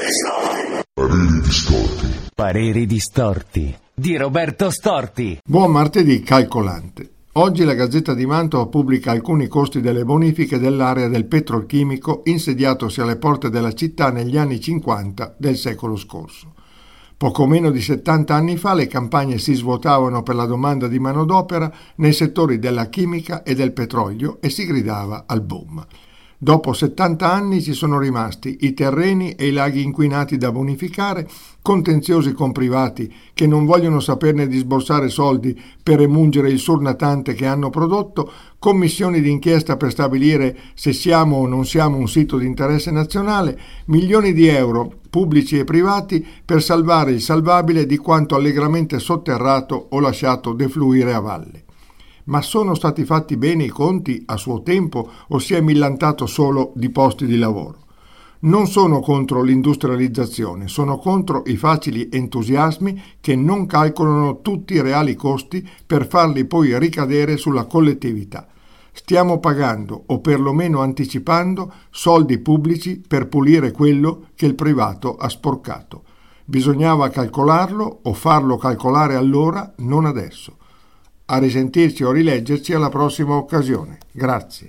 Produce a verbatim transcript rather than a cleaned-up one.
Pareri distorti. Pareri distorti di Roberto Storti. Buon martedì calcolante. Oggi la Gazzetta di Mantova pubblica alcuni costi delle bonifiche dell'area del petrolchimico insediatosi alle porte della città negli anni cinquanta del secolo scorso. Poco meno di settanta anni fa le campagne si svuotavano per la domanda di manodopera nei settori della chimica e del petrolio e si gridava al boom. Dopo settanta anni ci sono rimasti i terreni e i laghi inquinati da bonificare, contenziosi con privati che non vogliono saperne di sborsare soldi per emungere il surnatante che hanno prodotto, commissioni d'inchiesta per stabilire se siamo o non siamo un sito di interesse nazionale, milioni di euro pubblici e privati per salvare il salvabile di quanto allegramente sotterrato o lasciato defluire a valle. Ma sono stati fatti bene i conti a suo tempo o si è millantato solo di posti di lavoro? Non sono contro l'industrializzazione, sono contro i facili entusiasmi che non calcolano tutti i reali costi per farli poi ricadere sulla collettività. Stiamo pagando, o perlomeno anticipando, soldi pubblici per pulire quello che il privato ha sporcato. Bisognava calcolarlo o farlo calcolare allora, non adesso. A risentirci o rileggerci alla prossima occasione. Grazie.